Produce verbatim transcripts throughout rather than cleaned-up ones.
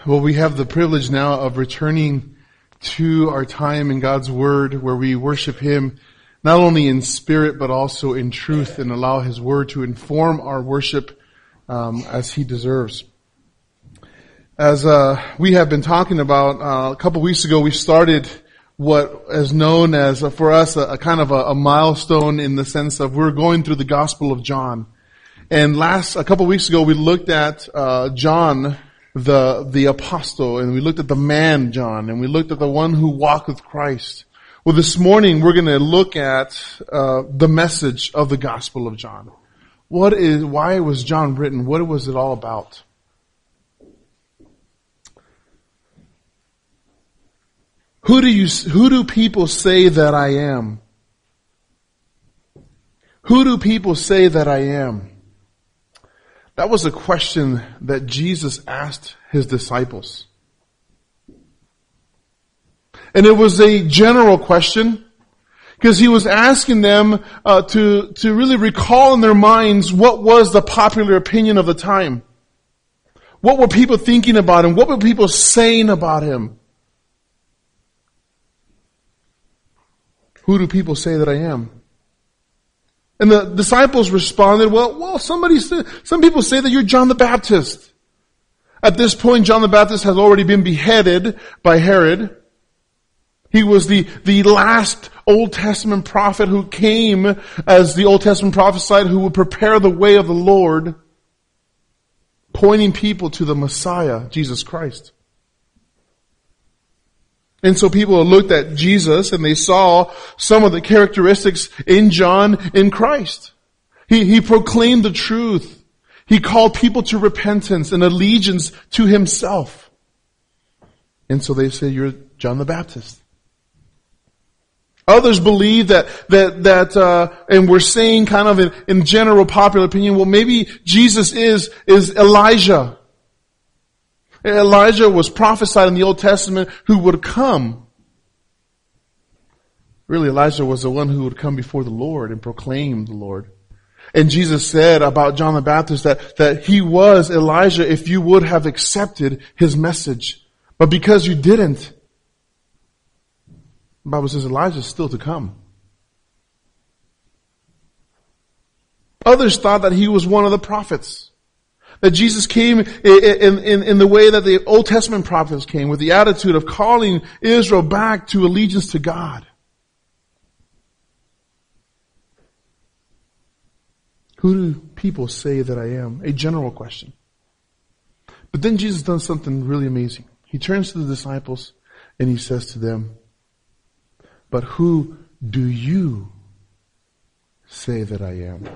Well, we have the privilege now of returning to our time in God's Word where we worship Him not only in spirit but also in truth and allow His Word to inform our worship um, as He deserves. As uh, we have been talking about, uh, a couple weeks ago we started what is known as, uh, for us, a, a kind of a, a milestone in the sense of we're going through the Gospel of John. And last, a couple weeks ago we looked at uh, John, the the apostle, and we looked at the man John, and we looked at the one who walked with Christ. Well, this morning we're going to look at uh, the message of the Gospel of John. What is, why was John written? What was it all about? Who do you, who do people say that I am? Who do people say that I am? That was a question that Jesus asked His disciples. And it was a general question because He was asking them uh, to, to really recall in their minds what was the popular opinion of the time. What were people thinking about Him? What were people saying about Him? Who do people say that I am? And the disciples responded, well, well, somebody said, some people say that you're John the Baptist. At this point, John the Baptist has already been beheaded by Herod. He was the, the last Old Testament prophet who came, as the Old Testament prophesied, who would prepare the way of the Lord, pointing people to the Messiah, Jesus Christ. And so people looked at Jesus and they saw some of the characteristics in John in Christ. He, he proclaimed the truth. He called people to repentance and allegiance to Himself. And so they said, you're John the Baptist. Others believe that, that, that, uh, and we're saying kind of in, in general popular opinion, well, maybe Jesus is, is Elijah. Elijah was prophesied in the Old Testament who would come. Really, Elijah was the one who would come before the Lord and proclaim the Lord. And Jesus said about John the Baptist that, that he was Elijah if you would have accepted his message. But because you didn't, the Bible says Elijah is still to come. Others thought that he was one of the prophets. That Jesus came in, in, in the way that the Old Testament prophets came, with the attitude of calling Israel back to allegiance to God. Who do people say that I am? A general question. But then Jesus does something really amazing. He turns to the disciples and He says to them, but who do you say that I am?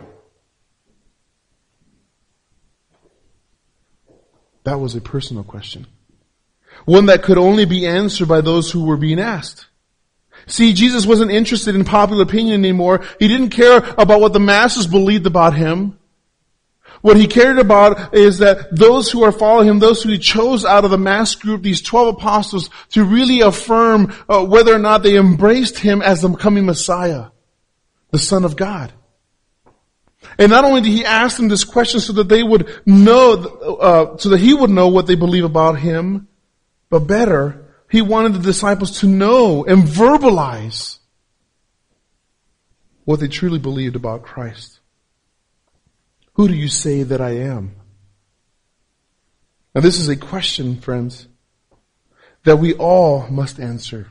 That was a personal question. One that could only be answered by those who were being asked. See, Jesus wasn't interested in popular opinion anymore. He didn't care about what the masses believed about Him. What He cared about is that those who are following Him, those who He chose out of the mass group, these twelve apostles, to really affirm uh, whether or not they embraced Him as the coming Messiah, the Son of God. And not only did He ask them this question so that they would know, uh, so that He would know what they believe about Him, but better, He wanted the disciples to know and verbalize what they truly believed about Christ. Who do you say that I am? Now this is a question, friends, that we all must answer.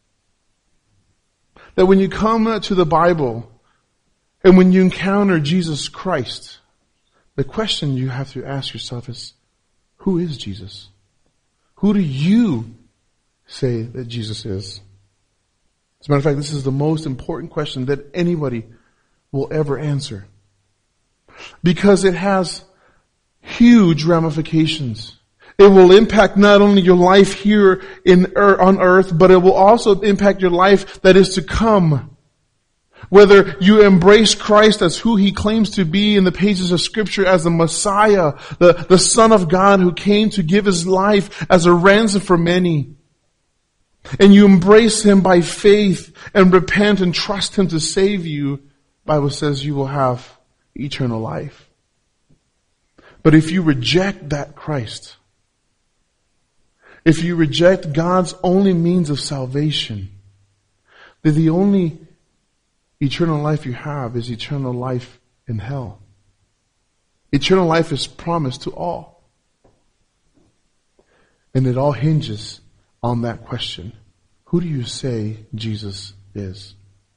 That when you come to the Bible, and when you encounter Jesus Christ, the question you have to ask yourself is, who is Jesus? Who do you say that Jesus is? As a matter of fact, this is the most important question that anybody will ever answer. Because it has huge ramifications. It will impact not only your life here in on earth, but it will also impact your life that is to come. Whether you embrace Christ as who He claims to be in the pages of Scripture as the Messiah, the, the Son of God who came to give His life as a ransom for many. And you embrace Him by faith and repent and trust Him to save you, the Bible says you will have eternal life. But if you reject that Christ, if you reject God's only means of salvation, then the only eternal life you have is eternal life in hell. Eternal life is promised to all. And it all hinges on that question. Who do you say Jesus is?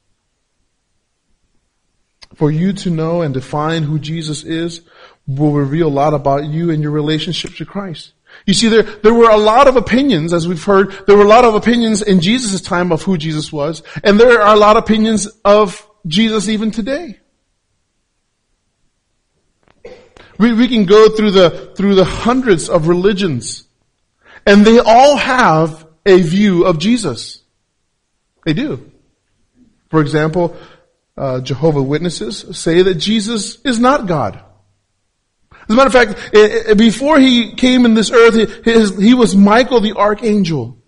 For you to know and define who Jesus is will reveal a lot about you and your relationship to Christ. You see, there, there were a lot of opinions, as we've heard, there were a lot of opinions in Jesus' time of who Jesus was, and there are a lot of opinions of Jesus even today. We, we can go through the, through the hundreds of religions, and they all have a view of Jesus. They do. For example, uh, Jehovah's Witnesses say that Jesus is not God. As a matter of fact, before he came in this earth, his, he was Michael the archangel.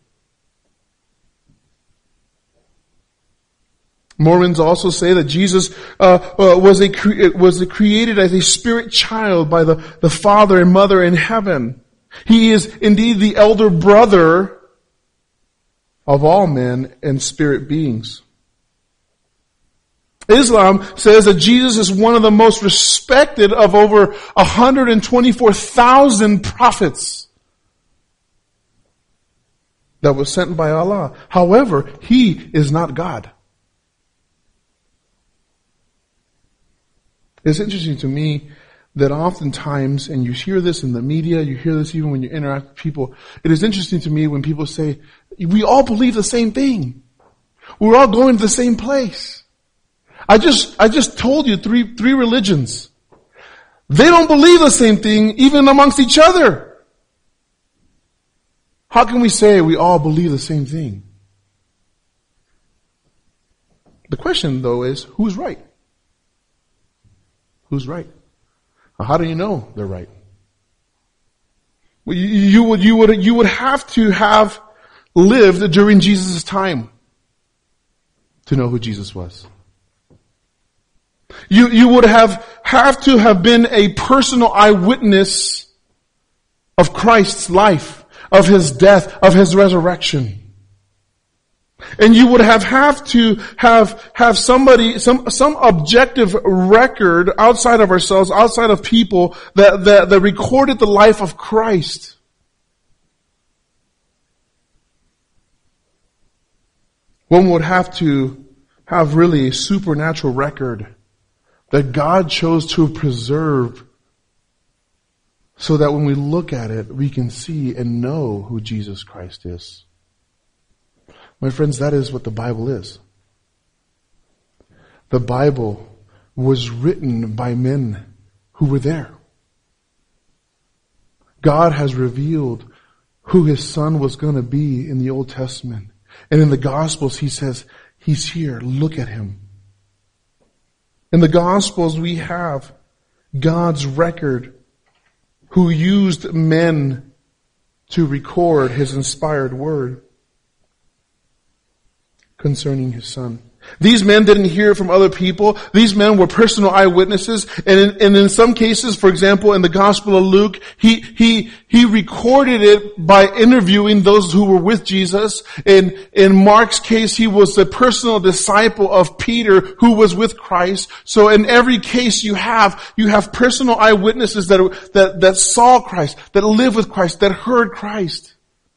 Mormons also say that Jesus uh, uh, was a cre- was created as a spirit child by the, the Father and Mother in heaven. He is indeed the elder brother of all men and spirit beings. Islam says that Jesus is one of the most respected of over one hundred twenty-four thousand prophets that was sent by Allah. However, he is not God. It's interesting to me that oftentimes, and you hear this in the media, you hear this even when you interact with people, it is interesting to me when people say, we all believe the same thing. We're all going to the same place. I just, I just told you three, three religions. They don't believe the same thing even amongst each other. How can we say we all believe the same thing? The question though is, who's right? Who's right? How do you know they're right? Well, you, you would, you would, you would have to have lived during Jesus' time to know who Jesus was. You, you would have, have to have been a personal eyewitness of Christ's life, of His death, of His resurrection. And you would have have to have, have somebody, some, some objective record outside of ourselves, outside of people that, that, that recorded the life of Christ. One would have to have really a supernatural record that God chose to preserve so that when we look at it, we can see and know who Jesus Christ is. My friends, that is what the Bible is. The Bible was written by men who were there. God has revealed who His Son was going to be in the Old Testament. And in the Gospels, He says, He's here. Look at Him. In the Gospels, we have God's record who used men to record His inspired word concerning His Son. These men didn't hear from other people. These men were personal eyewitnesses. And in, and in some cases, for example, in the Gospel of Luke, he, he, he recorded it by interviewing those who were with Jesus. In, in Mark's case, he was the personal disciple of Peter who was with Christ. So in every case you have, you have personal eyewitnesses that, that, that saw Christ, that lived with Christ, that heard Christ.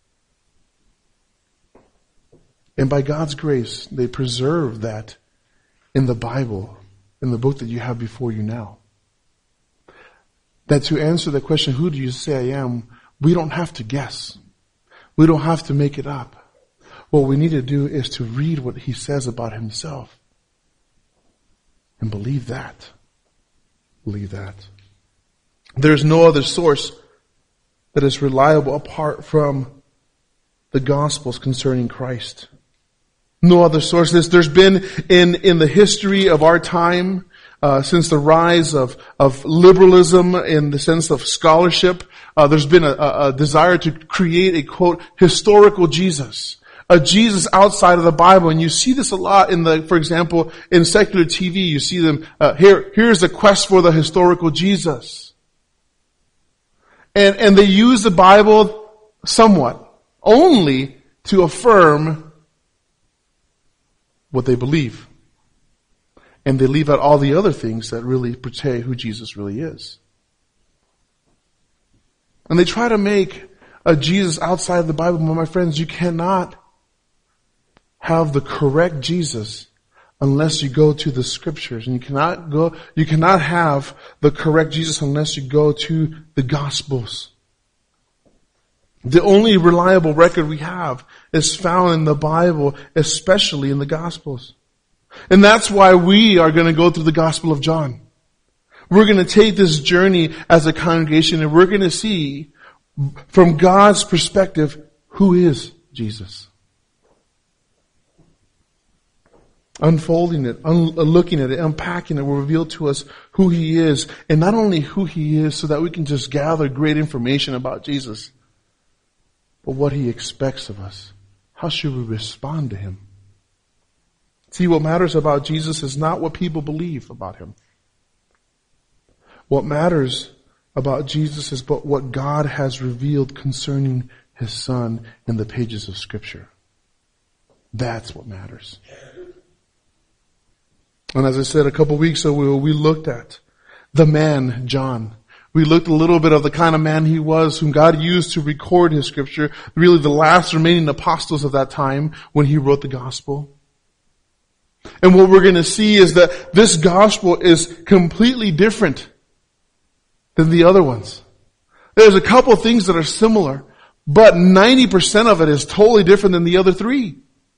And by God's grace, they preserve that in the Bible, in the book that you have before you now. That to answer the question, who do you say I am, we don't have to guess. We don't have to make it up. What we need to do is to read what He says about Himself. And believe that. Believe that. There's no other source that is reliable apart from the Gospels concerning Christ. No other sources. There's been in, in the history of our time, uh, since the rise of, of liberalism in the sense of scholarship, uh, there's been a, a desire to create a, quote, historical Jesus. A Jesus outside of the Bible. And you see this a lot in the, for example, in secular T V, you see them, uh, here, here's a quest for the historical Jesus. And, and they use the Bible somewhat. only to affirm what they believe. And they leave out all the other things that really portray who Jesus really is. And they try to make a Jesus outside of the Bible. But my friends, you cannot have the correct Jesus unless you go to the scriptures. And you cannot go, you cannot have the correct Jesus unless you go to the Gospels. The only reliable record we have is found in the Bible, especially in the Gospels. And that's why we are going to go through the Gospel of John. We're going to take this journey as a congregation and we're going to see from God's perspective, who is Jesus? Unfolding it, un- looking at it, unpacking it will reveal to us who He is. And not only who He is so that we can just gather great information about Jesus, but what He expects of us. How should we respond to Him? See, what matters about Jesus is not what people believe about Him. What matters about Jesus is but what God has revealed concerning His Son in the pages of Scripture. That's what matters. And as I said a couple weeks ago, we looked at the man, John. We looked a little bit of the kind of man he was, whom God used to record His Scripture, really the last remaining apostles of that time when He wrote the Gospel. And what we're going to see is that this Gospel is completely different than the other ones. There's a couple of things that are similar, but ninety percent of it is totally different than the other three.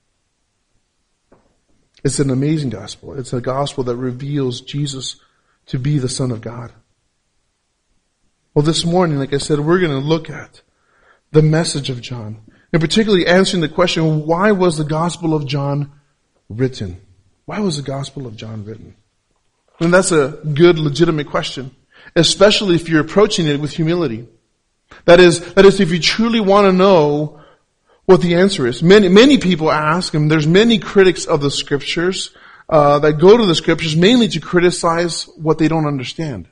It's an amazing gospel. It's a gospel that reveals Jesus to be the Son of God. Well, this morning, like I said, we're going to look at the message of John, and particularly answering the question, why was the Gospel of John written? Why was the Gospel of John written? And that's a good, legitimate question, especially if you're approaching it with humility. That is, that is, if you truly want to know what the answer is. Many, many people ask, and there's many critics of the Scriptures uh, that go to the Scriptures mainly to criticize what they don't understand.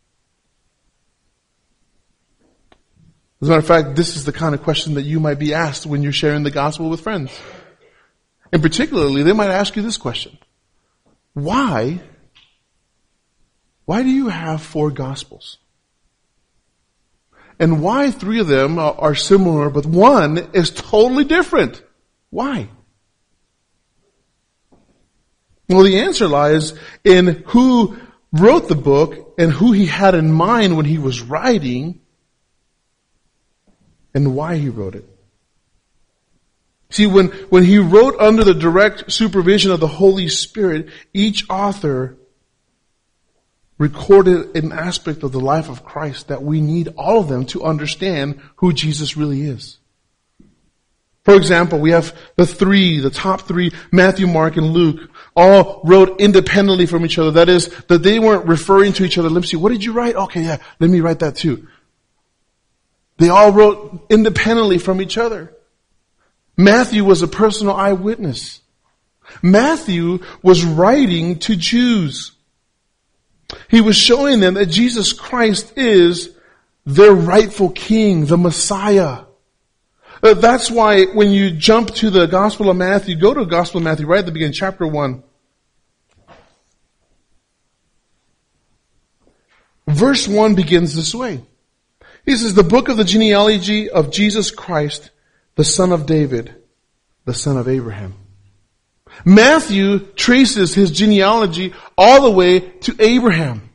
As a matter of fact, this is the kind of question that you might be asked when you're sharing the gospel with friends. And particularly, they might ask you this question. Why, why do you have four gospels? And why three of them are similar, but one is totally different? Why? Well, the answer lies in who wrote the book and who he had in mind when he was writing and why he wrote it. See, when, when he wrote under the direct supervision of the Holy Spirit, each author recorded an aspect of the life of Christ that we need all of them to understand who Jesus really is. For example, we have the three, the top three, Matthew, Mark, and Luke, all wrote independently from each other. That is, that they weren't referring to each other. Let me see, what did you write? Okay, yeah, let me write that too. They all wrote independently from each other. Matthew was a personal eyewitness. Matthew was writing to Jews. He was showing them that Jesus Christ is their rightful king, the Messiah. Uh, that's why when you jump to the Gospel of Matthew, go to the Gospel of Matthew right at the beginning, chapter one. Verse one begins this way. He says, the book of the genealogy of Jesus Christ, the son of David, the son of Abraham. Matthew traces his genealogy all the way to Abraham.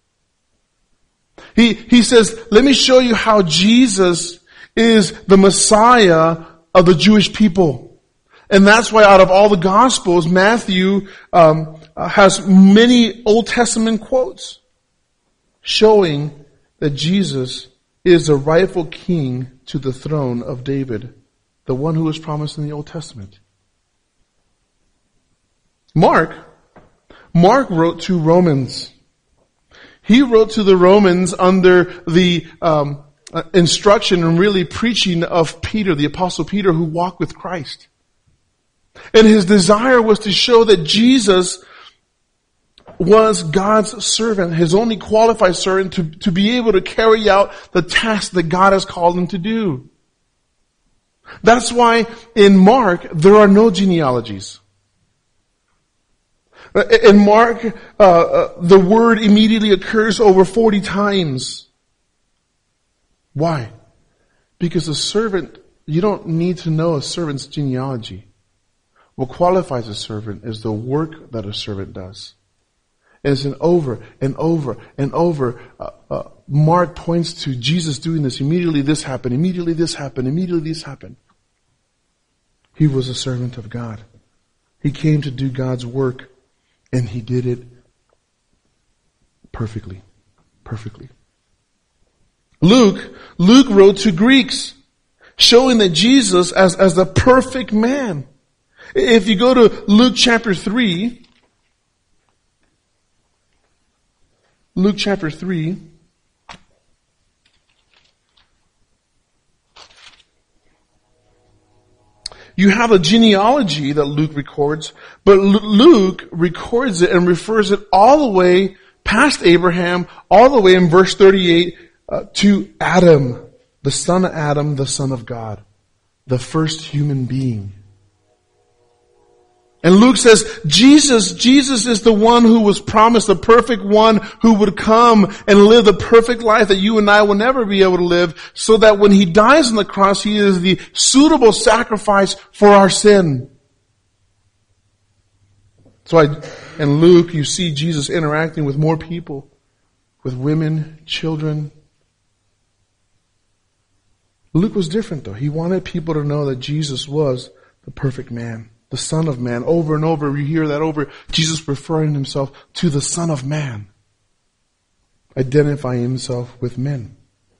He, he says, let me show you how Jesus is the Messiah of the Jewish people. And that's why out of all the Gospels, Matthew um, has many Old Testament quotes showing that Jesus is the rightful king to the throne of David, the one who was promised in the Old Testament. Mark, Mark wrote to Romans. He wrote to the Romans under the um, instruction and really preaching of Peter, the Apostle Peter, who walked with Christ. And his desire was to show that Jesus was God's servant, his only qualified servant to, to be able to carry out the task that God has called him to do. That's why in Mark, there are no genealogies. In Mark, uh, uh, the word immediately occurs over forty times. Why? Because a servant, you don't need to know a servant's genealogy. What qualifies a servant is the work that a servant does. And it's an over and over and over. Uh, uh, Mark points to Jesus doing this. Immediately this happened. Immediately this happened. Immediately this happened. He was a servant of God. He came to do God's work, and he did it perfectly. Perfectly. Luke, Luke wrote to Greeks, showing that Jesus as, as the perfect man. If you go to Luke chapter three, Luke chapter three, you have a genealogy that Luke records, but Luke records it and refers it all the way past Abraham, all the way in verse thirty-eight uh, to Adam, the son of Adam, the son of God, the first human being. And Luke says, Jesus, Jesus is the one who was promised, the perfect one who would come and live the perfect life that you and I will never be able to live, so that when he dies on the cross, he is the suitable sacrifice for our sin. So I, in Luke, you see Jesus interacting with more people, with women, children. Luke was different though. He wanted people to know that Jesus was the perfect man. The Son of Man. Over and over, you hear that over. Jesus referring himself to the Son of Man. Identifying himself with men.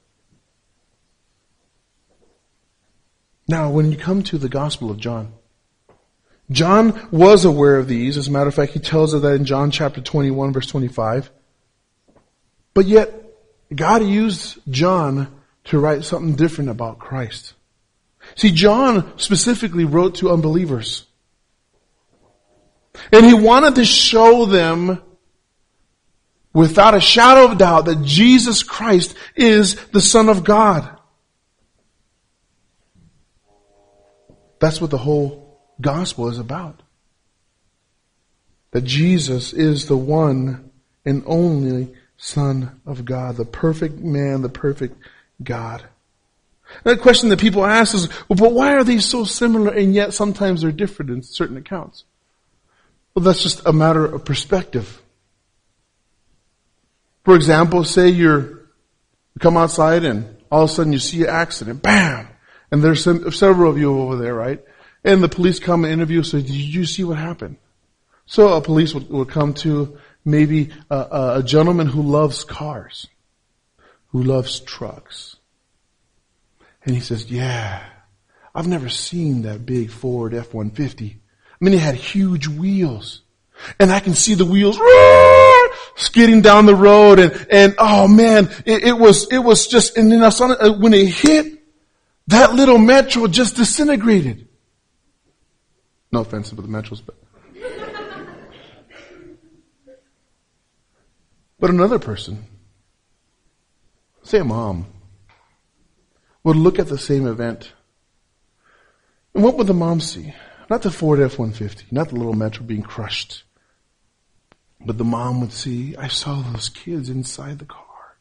Now, when you come to the Gospel of John, John was aware of these. As a matter of fact, he tells us that in John chapter twenty-one, verse twenty-five. But yet, God used John to write something different about Christ. See, John specifically wrote to unbelievers. And he wanted to show them without a shadow of doubt that Jesus Christ is the Son of God. That's what the whole gospel is about. That Jesus is the one and only Son of God, the perfect man, the perfect God. And the question that people ask is, well, but why are these so similar and yet sometimes they're different in certain accounts? Well, that's just a matter of perspective. For example, say you're, you come outside and all of a sudden you see an accident. Bam! And there's some, several of you over there, right? And the police come and interview, so did you see what happened? So a police would, would come to maybe a, a gentleman who loves cars, who loves trucks. And he says, yeah, I've never seen that big Ford F one fifty. I mean, it had huge wheels. And I can see the wheels roar, skidding down the road. And, and oh man, it, it was, it was just, and then I saw it, when it hit, that little Metro just disintegrated. No offense to the Metros, but. But another person, say a mom, would look at the same event. And what would the mom see? Not the Ford F one fifty, not the little Metro being crushed. But the mom would see, I saw those kids inside the car.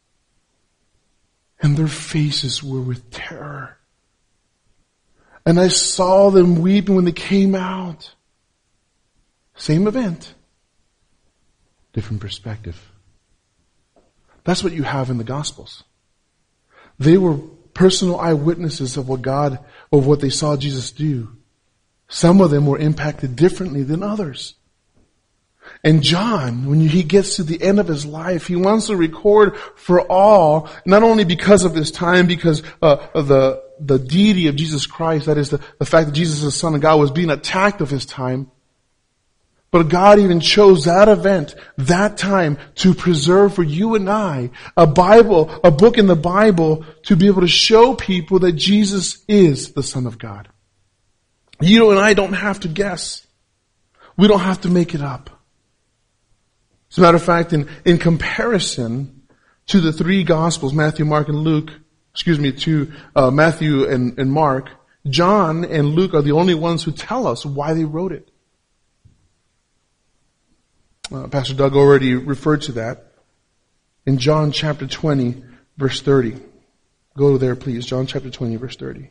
And their faces were with terror. And I saw them weeping when they came out. Same event. Different perspective. That's what you have in the Gospels. They were personal eyewitnesses of what God, of what they saw Jesus do. Some of them were impacted differently than others. And John, when he gets to the end of his life, he wants to record for all, not only because of his time, because uh, of the, the deity of Jesus Christ, that is the, the fact that Jesus is the Son of God, was being attacked of his time. But God even chose that event, that time, to preserve for you and I a Bible, a book in the Bible, to be able to show people that Jesus is the Son of God. You and I don't have to guess. We don't have to make it up. As a matter of fact, in, in comparison to the three Gospels, Matthew, Mark, and Luke, excuse me, to uh, Matthew and, and Mark, John and Luke are the only ones who tell us why they wrote it. Uh, Pastor Doug already referred to that in John chapter twenty, verse thirty. Go there, please. John chapter twenty, verse thirty.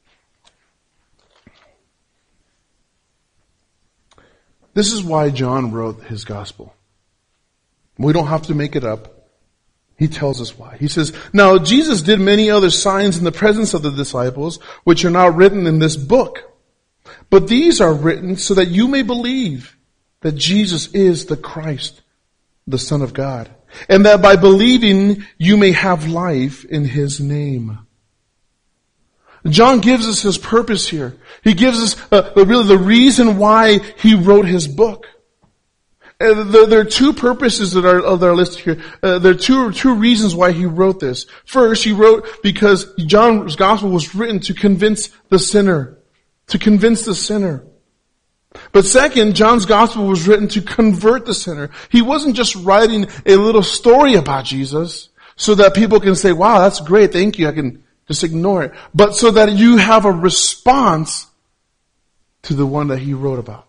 This is why John wrote his gospel. We don't have to make it up. He tells us why. He says, "Now Jesus did many other signs in the presence of the disciples, which are not written in this book. But these are written so that you may believe that Jesus is the Christ, the Son of God, and that by believing you may have life in His name." John gives us his purpose here. He gives us uh, really the reason why he wrote his book. Uh, there, there are two purposes that are, that are listed here. Uh, there are two, two reasons why he wrote this. First, he wrote because John's gospel was written to convince the sinner. To convince the sinner. But second, John's gospel was written to convert the sinner. He wasn't just writing a little story about Jesus so that people can say, "Wow, that's great, thank you, I can just ignore it." But so that you have a response to the one that he wrote about.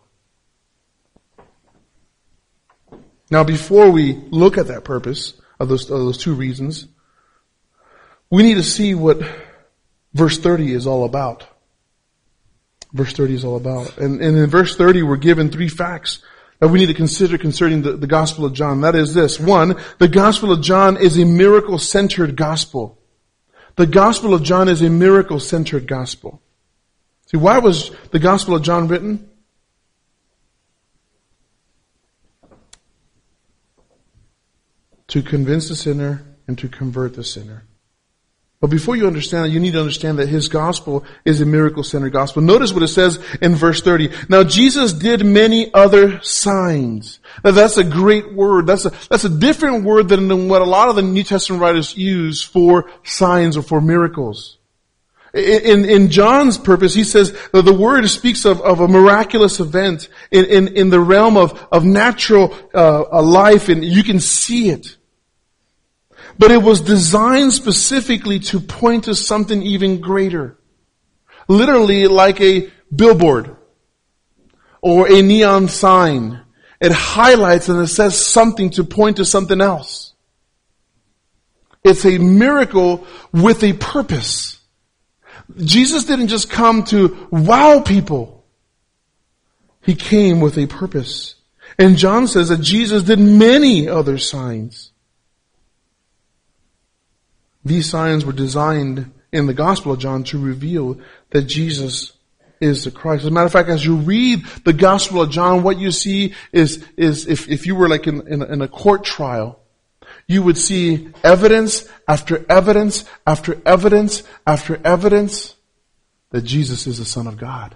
Now, before we look at that purpose of those, of those two reasons, we need to see what verse thirty is all about. Verse thirty is all about. And, and in verse thirty, we're given three facts that we need to consider concerning the, the Gospel of John. That is this. One, the Gospel of John is a miracle-centered gospel. The Gospel of John is a miracle-centered gospel. See, why was the Gospel of John written? To convince the sinner and to convert the sinner. But before you understand that, you need to understand that his gospel is a miracle-centered gospel. Notice what it says in verse thirty. Now Jesus did many other signs. Now that's a great word. That's a, that's a different word than what a lot of the New Testament writers use for signs or for miracles. In, in John's purpose, he says that the word speaks of, of a miraculous event in, in, in the realm of, of natural uh, life, and you can see it. But it was designed specifically to point to something even greater. Literally like a billboard or a neon sign. It highlights and it says something to point to something else. It's a miracle with a purpose. Jesus didn't just come to wow people. He came with a purpose. And John says that Jesus did many other signs. These signs were designed in the Gospel of John to reveal that Jesus is the Christ. As a matter of fact, as you read the Gospel of John, what you see is, is if, if you were like in, in, in a court trial, you would see evidence after evidence after evidence after evidence that Jesus is the Son of God.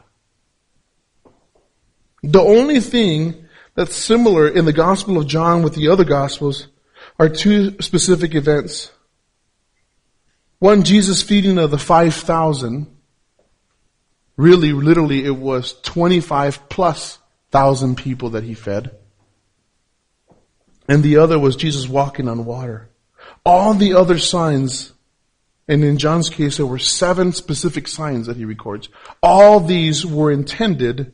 The only thing that's similar in the Gospel of John with the other Gospels are two specific events. One, Jesus feeding of the five thousand. Really, literally, it was twenty-five plus thousand people that he fed. And the other was Jesus walking on water. All the other signs, and in John's case, there were seven specific signs that he records. All these were intended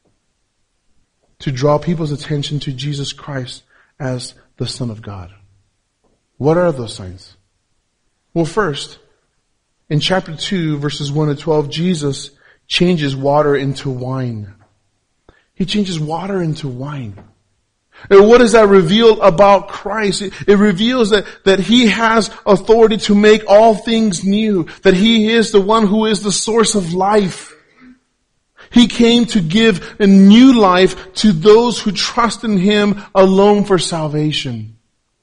to draw people's attention to Jesus Christ as the Son of God. What are those signs? Well, first, in chapter two, verses one to twelve, Jesus changes water into wine. He changes water into wine. And what does that reveal about Christ? It, it reveals that, that He has authority to make all things new. That He is the one who is the source of life. He came to give a new life to those who trust in Him alone for salvation.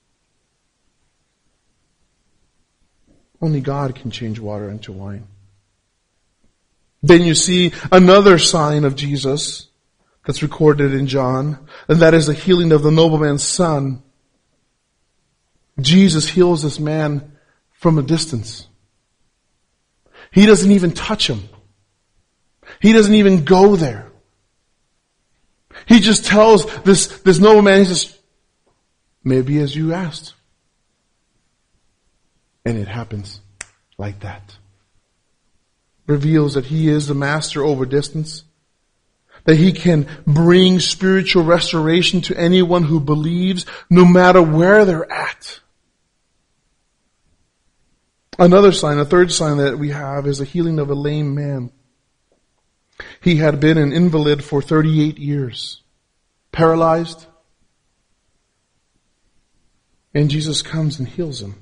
Only God can change water into wine. Then you see another sign of Jesus that's recorded in John, and that is the healing of the nobleman's son. Jesus heals this man from a distance. He doesn't even touch him. He doesn't even go there. He just tells this, this nobleman, he says, maybe as you asked. And it happens like that. reveals that He is the master over distance, that He can bring spiritual restoration to anyone who believes, no matter where they're at. Another sign, a third sign that we have is the healing of a lame man. He had been an invalid for thirty-eight years, paralyzed, and Jesus comes and heals him.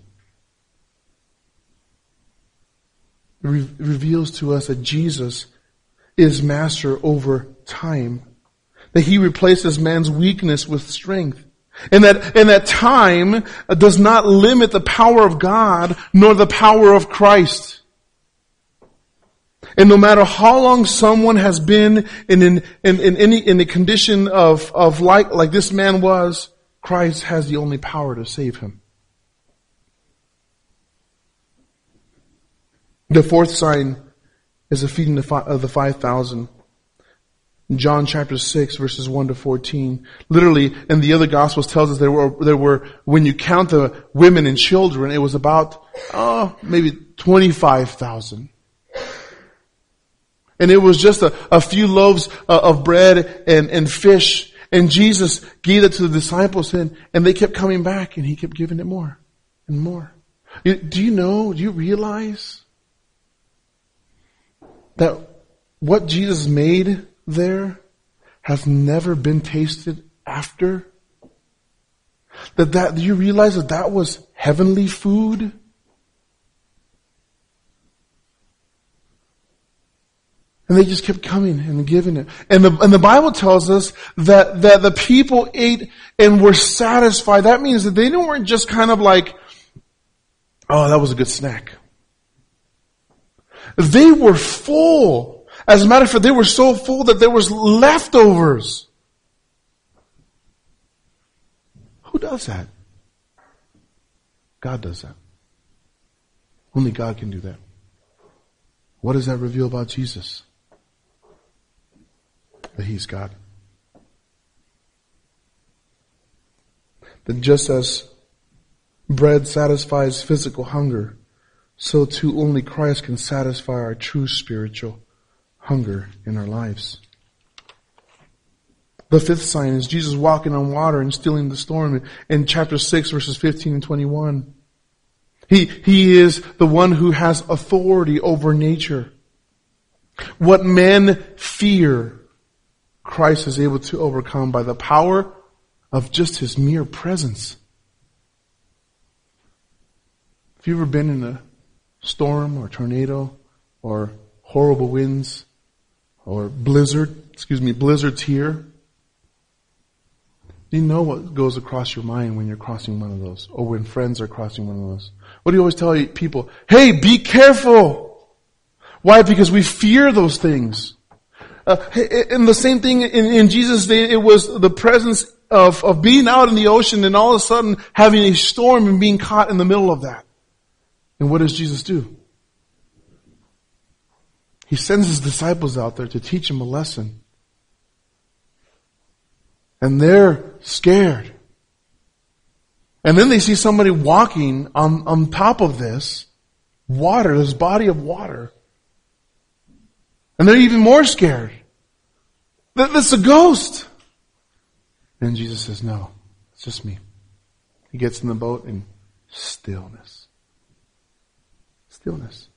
It re- reveals to us that Jesus is master over time, that He replaces man's weakness with strength. And that, and that time does not limit the power of God nor the power of Christ. And no matter how long someone has been in, in, in, in any, in a condition of, of like, like this man was, Christ has the only power to save him. The fourth sign is the feeding of the five thousand. John chapter six, verses one to fourteen. Literally, and the other Gospels tells us there were, there were, when you count the women and children, it was about, oh, maybe twenty-five thousand. And it was just a, a few loaves uh, of bread and, and fish. And Jesus gave it to the disciples, and, and they kept coming back, and He kept giving it more and more. Do you know, do you realize that what Jesus made there has never been tasted after? That that, do you realize that that was heavenly food? And they just kept coming and giving it. And the, and the Bible tells us that, that the people ate and were satisfied. That means that they weren't just kind of like, oh, that was a good snack. They were full. As a matter of fact, they were so full that there was leftovers. Who does that? God does that. Only God can do that. What does that reveal about Jesus? That He's God. That just as bread satisfies physical hunger, so too only Christ can satisfy our true spiritual hunger in our lives. The fifth sign is Jesus walking on water and stilling the storm in chapter six, verses fifteen and twenty-one. He, he is the one who has authority over nature. What men fear, Christ is able to overcome by the power of just His mere presence. Have you ever been in a storm or tornado or horrible winds or blizzard, excuse me, blizzards here? You know what goes across your mind when you're crossing one of those, or when friends are crossing one of those. What do you always tell people? Hey, be careful! Why? Because we fear those things. Uh, and the same thing in, in Jesus' day, it was the presence of, of being out in the ocean and all of a sudden having a storm and being caught in the middle of that. And what does Jesus do? He sends His disciples out there to teach them a lesson. And they're scared. And then they see somebody walking on, on top of this water, this body of water. And they're even more scared. That That's a ghost. And Jesus says, no, it's just me. He gets in the boat and stillness. Stillness.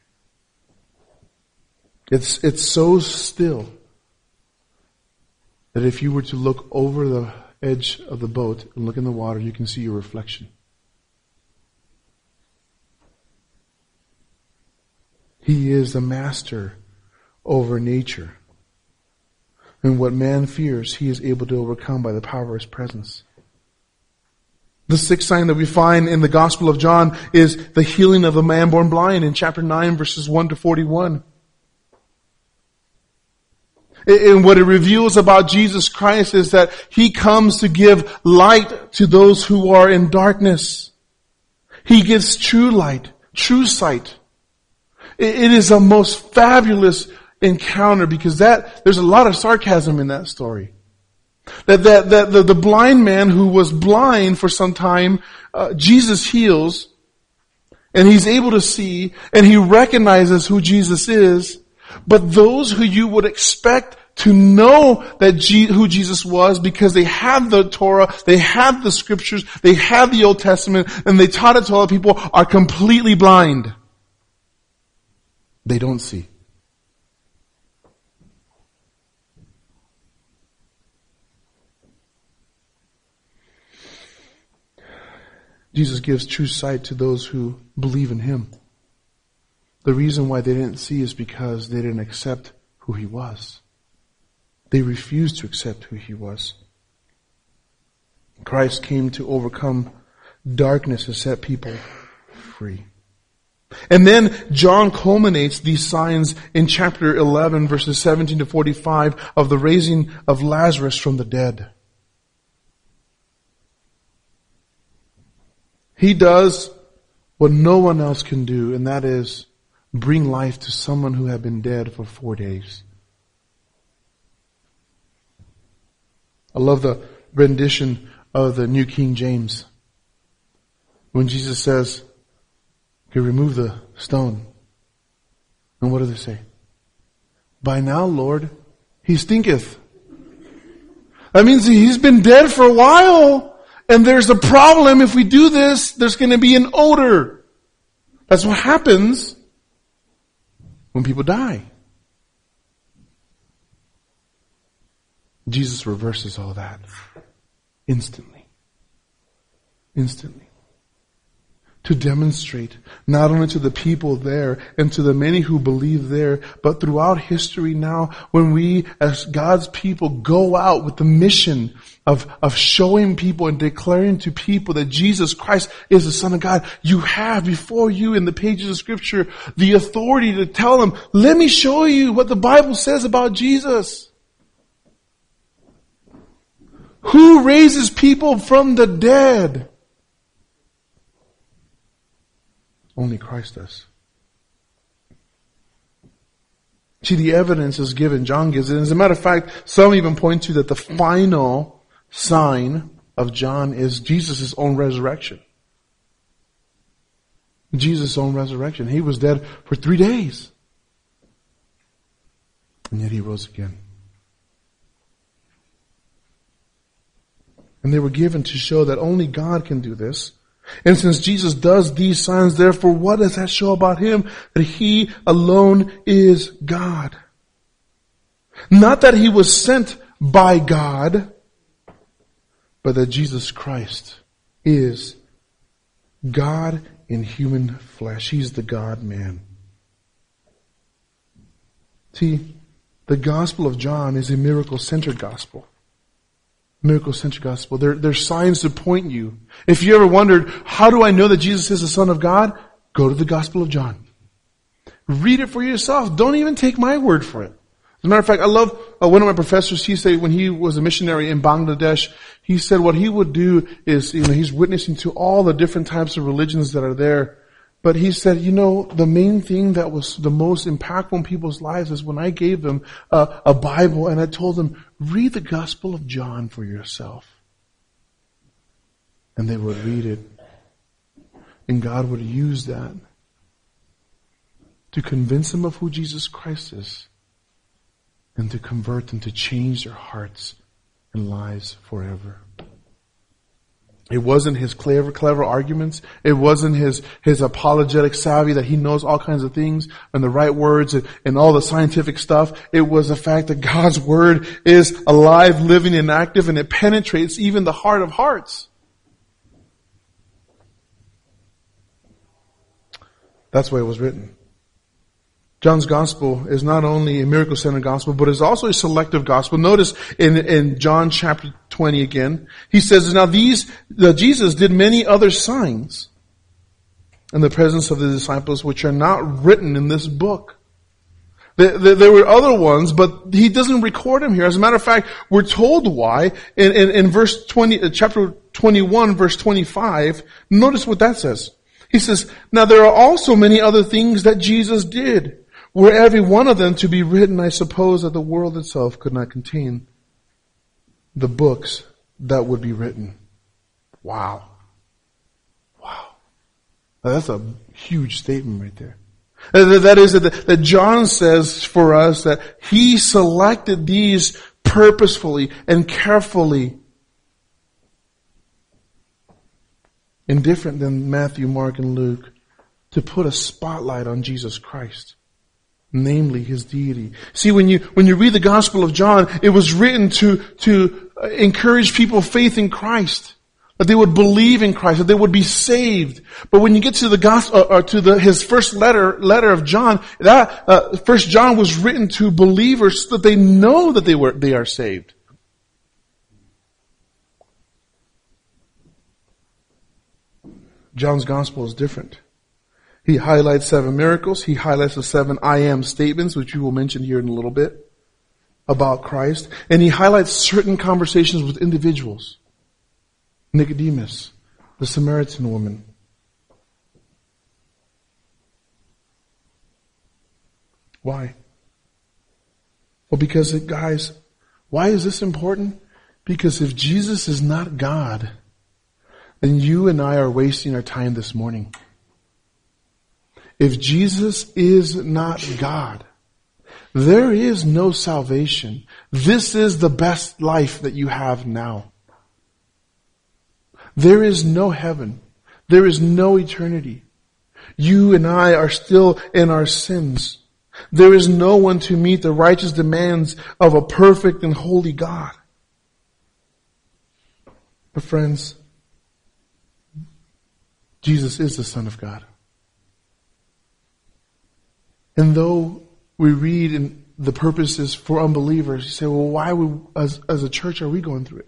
It's, it's so still that if you were to look over the edge of the boat and look in the water, you can see your reflection. He is the master over nature. And what man fears, He is able to overcome by the power of His presence. The sixth sign that we find in the Gospel of John is the healing of the man born blind in chapter nine, verses one to forty-one. And what it reveals about Jesus Christ is that He comes to give light to those who are in darkness. He gives true light, true sight. It is a most fabulous encounter because that, there's a lot of sarcasm in that story. That, that, that the, the blind man who was blind for some time, uh, Jesus heals, and he's able to see, and he recognizes who Jesus is. But those who you would expect to know that G- who Jesus was because they have the Torah, they have the scriptures, they have the Old Testament, and they taught it to other people, are completely blind. They don't see. Jesus gives true sight to those who believe in Him. The reason why they didn't see is because they didn't accept who He was. They refused to accept who He was. Christ came to overcome darkness and set people free. And then John culminates these signs in chapter eleven, verses seventeen to forty-five, of the raising of Lazarus from the dead. He does what no one else can do, and that is bring life to someone who had been dead for four days. I love the rendition of the New King James. When Jesus says, okay, remove the stone. And what do they say? By now, Lord, he stinketh. That means he's been dead for a while. And there's a problem. If we do this, there's going to be an odor. That's what happens when people die. Jesus reverses all that instantly. Instantly. To demonstrate not only to the people there and to the many who believe there, but throughout history now, when we as God's people go out with the mission of, of showing people and declaring to people that Jesus Christ is the Son of God, you have before you in the pages of Scripture the authority to tell them, let me show you what the Bible says about Jesus. Who raises people from the dead? Only Christ does. See, the evidence is given. John gives it. As a matter of fact, some even point to that the final sign of John is Jesus' own resurrection. Jesus' own resurrection. He was dead for three days. And yet he rose again. And they were given to show that only God can do this. And since Jesus does these signs, therefore, what does that show about Him? That He alone is God. Not that He was sent by God, but that Jesus Christ is God in human flesh. He's the God-man. See, the Gospel of John is a miracle-centered gospel. Miracle-centered gospel. There, there's signs to point you. If you ever wondered, how do I know that Jesus is the Son of God? Go to the Gospel of John. Read it for yourself. Don't even take my word for it. As a matter of fact, I love uh, one of my professors. He said when he was a missionary in Bangladesh, he said what he would do is, you know, he's witnessing to all the different types of religions that are there. But he said, you know, the main thing that was the most impactful in people's lives is when I gave them a, a Bible and I told them, read the Gospel of John for yourself. And they would read it. And God would use that to convince them of who Jesus Christ is and to convert them, to change their hearts and lives forever. It wasn't his clever, clever arguments. It wasn't his, his apologetic savvy that he knows all kinds of things and the right words and, and all the scientific stuff. It was the fact that God's Word is alive, living, and active, and it penetrates even the heart of hearts. That's why it was written. John's gospel is not only a miracle-centered gospel, but is also a selective gospel. Notice in, in John chapter twenty again, he says, now these, uh, Jesus did many other signs in the presence of the disciples, which are not written in this book. There, there, there were other ones, but he doesn't record them here. As a matter of fact, we're told why in, in, in verse twenty, uh, chapter twenty-one, verse twenty-five. Notice what that says. He says, now there are also many other things that Jesus did. Were every one of them to be written, I suppose that the world itself could not contain the books that would be written. Wow. Wow. Now that's a huge statement right there. That is, that, that John says for us that he selected these purposefully and carefully. And different than Matthew, Mark, and Luke, to put a spotlight on Jesus Christ. Namely, his deity. See, when you, when you read the Gospel of John, it was written to, to encourage people faith in Christ. That they would believe in Christ, that they would be saved. But when you get to the gospel, or to the, his first letter, letter of John, that, uh, First John was written to believers so that they know that they were, they are saved. John's Gospel is different. He highlights seven miracles. He highlights the seven I am statements, which we will mention here in a little bit, about Christ. And he highlights certain conversations with individuals. Nicodemus, the Samaritan woman. Why? Well, because, it, guys, why is this important? Because if Jesus is not God, then you and I are wasting our time this morning. If Jesus is not God, there is no salvation. This is the best life that you have now. There is no heaven. There is no eternity. You and I are still in our sins. There is no one to meet the righteous demands of a perfect and holy God. But friends, Jesus is the Son of God. And though we read in the purposes for unbelievers, you say, well, why we, as, as a church are we going through it?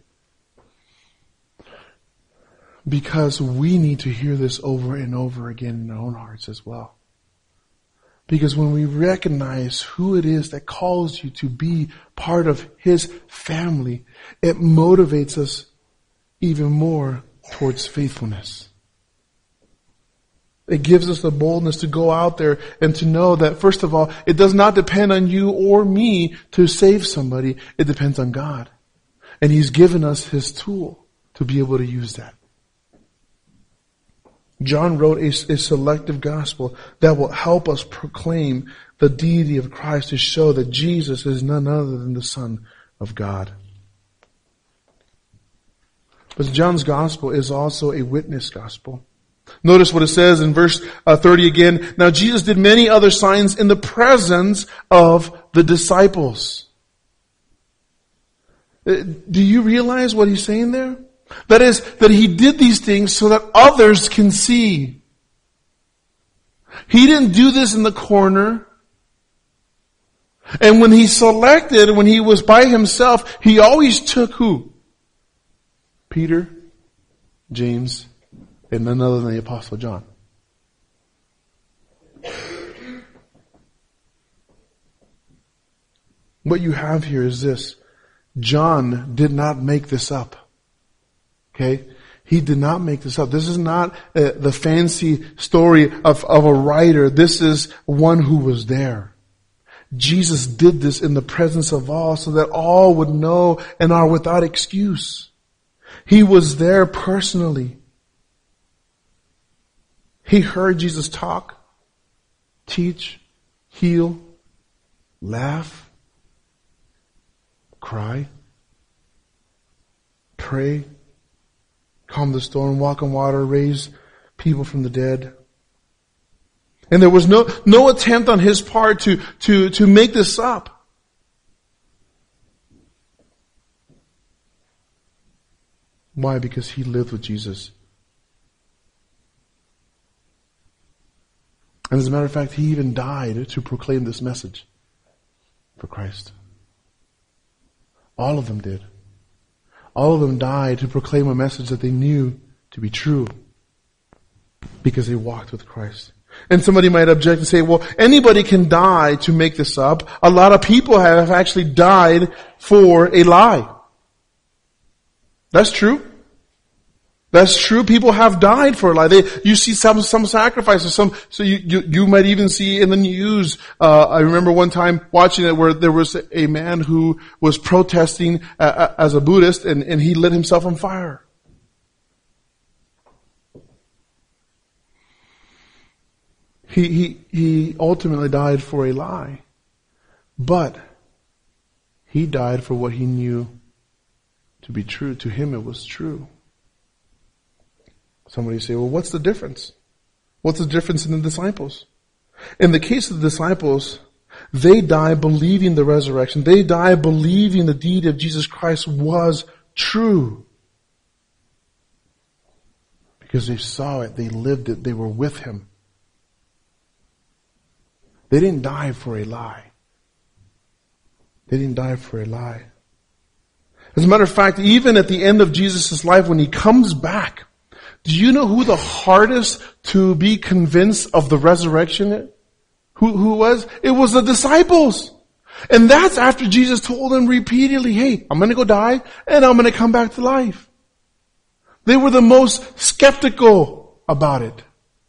Because we need to hear this over and over again in our own hearts as well. Because when we recognize who it is that calls you to be part of His family, it motivates us even more towards faithfulness. It gives us the boldness to go out there and to know that, first of all, it does not depend on you or me to save somebody. It depends on God. And He's given us His tool to be able to use that. John wrote a, a selective gospel that will help us proclaim the deity of Christ to show that Jesus is none other than the Son of God. But John's gospel is also a witness gospel. Notice what it says in verse uh, thirty again. Now Jesus did many other signs in the presence of the disciples. Uh, do you realize what he's saying there? That is, that he did these things so that others can see. He didn't do this in the corner. And when he selected, when he was by himself, he always took who? Peter, James, and none other than the Apostle John. What you have here is this. John did not make this up. Okay? He did not make this up. This is not uh, the fancy story of, of a writer. This is one who was there. Jesus did this in the presence of all so that all would know and are without excuse. He was there personally. He heard Jesus talk, teach, heal, laugh, cry, pray, calm the storm, walk on water, raise people from the dead. And there was no, no attempt on his part to, to, to make this up. Why? Because he lived with Jesus. And as a matter of fact, he even died to proclaim this message for Christ. All of them did. All of them died to proclaim a message that they knew to be true because they walked with Christ. And somebody might object and say, well, anybody can die to make this up. A lot of people have actually died for a lie. That's true. That's true. People have died for a lie. They, you see some, some sacrifices, some, so you, you, you might even see in the news, uh, I remember one time watching it where there was a man who was protesting uh, as a Buddhist and, and he lit himself on fire. He, he, he ultimately died for a lie. But he died for what he knew to be true. To him it was true. Somebody say, well, what's the difference? What's the difference in the disciples? In the case of the disciples, they die believing the resurrection. They die believing the deed of Jesus Christ was true. Because they saw it, they lived it, they were with him. They didn't die for a lie. They didn't die for a lie. As a matter of fact, even at the end of Jesus' life, when he comes back, do you know who the hardest to be convinced of the resurrection is? Who, who was? It was the disciples. And that's after Jesus told them repeatedly, hey, I'm going to go die and I'm going to come back to life. They were the most skeptical about it.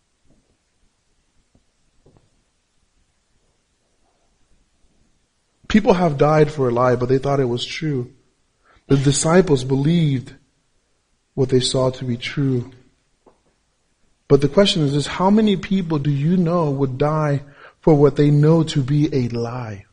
People have died for a lie, but they thought it was true. The disciples believed what they saw to be true. But the question is this, how many people do you know would die for what they know to be a lie?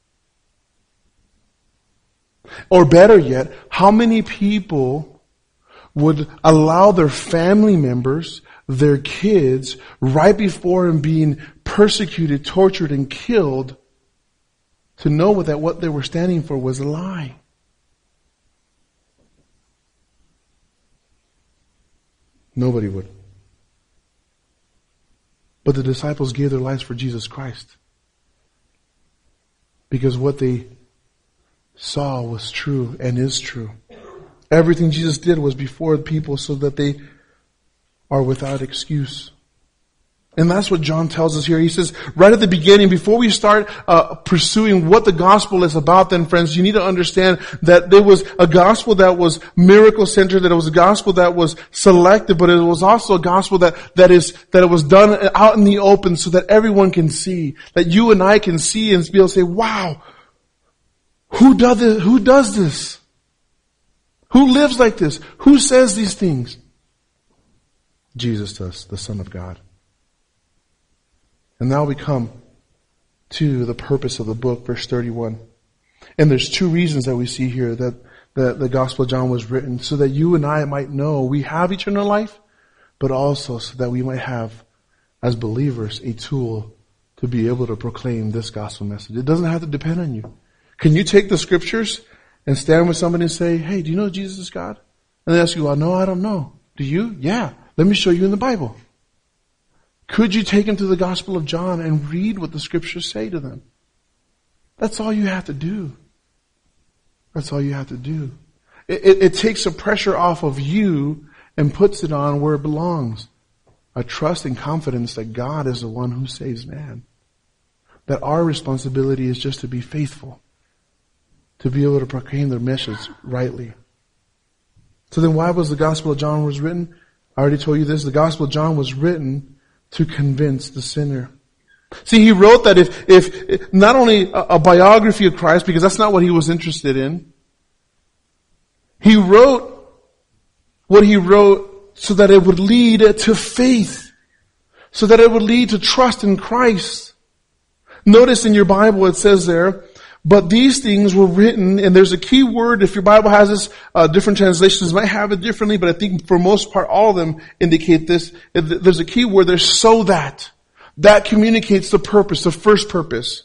Or better yet, how many people would allow their family members, their kids, right before them being persecuted, tortured, and killed, to know that what they were standing for was a lie? Nobody would. But the disciples gave their lives for Jesus Christ. Because what they saw was true and is true. Everything Jesus did was before people so that they are without excuse. And that's what John tells us here. He says, right at the beginning, before we start uh, pursuing what the gospel is about, then friends, you need to understand that there was a gospel that was miracle-centered, that it was a gospel that was selected, but it was also a gospel that, that is, that it was done out in the open so that everyone can see, that you and I can see and be able to say, wow, who does this? Who does this? Who lives like this? Who says these things? Jesus does, the Son of God. And now we come to the purpose of the book, verse thirty-one. And there's two reasons that we see here that the, the Gospel of John was written, so that you and I might know we have eternal life, but also so that we might have, as believers, a tool to be able to proclaim this gospel message. It doesn't have to depend on you. Can you take the scriptures and stand with somebody and say, hey, do you know Jesus is God? And they ask you, well, no, I don't know. Do you? Yeah. Let me show you in the Bible. Could you take them to the Gospel of John and read what the scriptures say to them? That's all you have to do. That's all you have to do. It, it, it takes the pressure off of you and puts it on where it belongs. A trust and confidence that God is the one who saves man. That our responsibility is just to be faithful. To be able to proclaim their message rightly. So then why was the Gospel of John was written? I already told you this. The Gospel of John was written to convince the sinner. See, he wrote that if, if, not only a, a biography of Christ, because that's not what he was interested in. He wrote what he wrote so that it would lead to faith. So that it would lead to trust in Christ. Notice in your Bible it says there, but these things were written, and there's a key word, if your Bible has this, uh, different translations might have it differently, but I think for most part all of them indicate this. There's a key word there, so that. That communicates the purpose, the first purpose.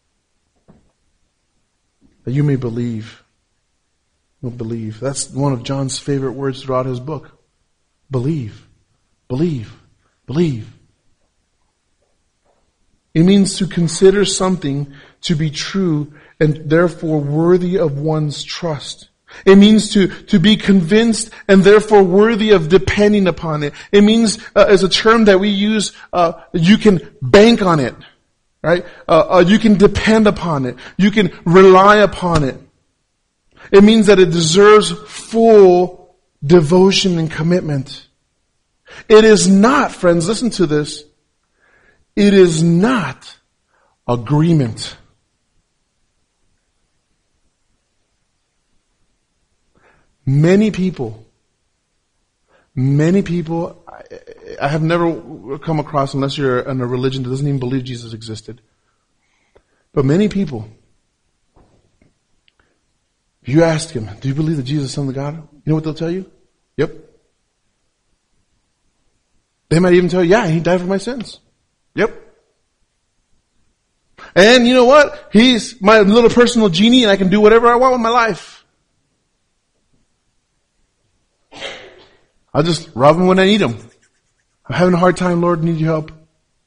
That you may believe. You'll believe. That's one of John's favorite words throughout his book. Believe. Believe. Believe. It means to consider something to be true and therefore worthy of one's trust. It means to, to be convinced and therefore worthy of depending upon it. It means, uh, as a term that we use, uh, you can bank on it, right? Uh, uh, you can depend upon it. You can rely upon it. It means that it deserves full devotion and commitment. It is not, friends, listen to this. It is not agreement. Many people, many people, I have never come across, unless you're in a religion that doesn't even believe Jesus existed. But many people, if you ask them, do you believe that Jesus is the Son of God? You know what they'll tell you? Yep. They might even tell you, yeah, he died for my sins. Yep. And you know what? He's my little personal genie and I can do whatever I want with my life. I'll just rob him when I need him. I'm having a hard time, Lord, need your help.